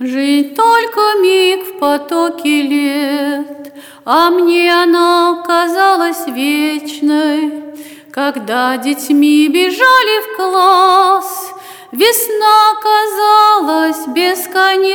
Жизнь только миг в потоке лет, а мне она казалась вечной. Когда детьми бежали в класс, весна казалась бесконечной.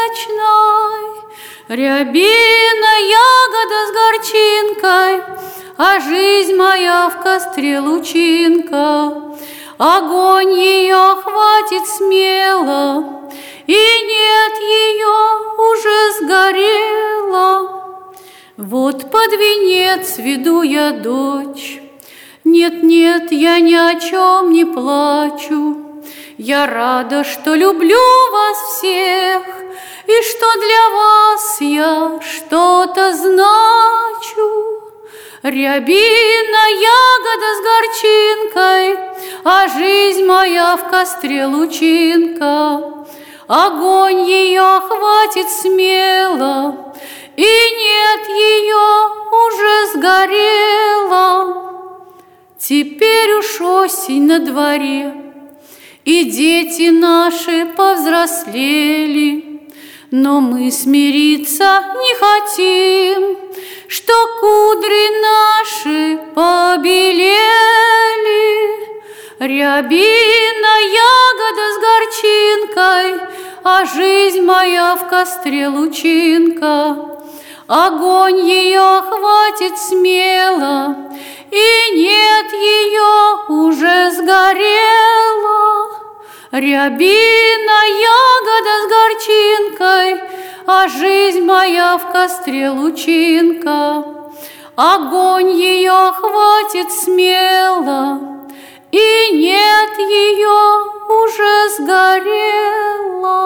Рябина, ягода с горчинкой, а жизнь моя в костре лучинка. Огонь ее хватит смело, и нет, ее уже сгорела. Вот под венец веду я дочь. Нет, я ни о чем не плачу. Я рада, что люблю вас всех, и что для вас я что-то значу. Рябина, ягода с горчинкой, а жизнь моя в костре лучинка. Огонь ее хватит смело, и нет, ее уже сгорела. Теперь уж осень на дворе, и дети наши повзрослели, но мы смириться не хотим, что кудри наши побелели. Рябина, ягода с горчинкой, а жизнь моя в костре лучинка. Огонь ее хватит смело, и нет, ее уже сгорела. Рябина, ягода с горчинкой, а жизнь моя в костре лучинка. Огонь ее хватит смело, и нет, ее уже сгорела.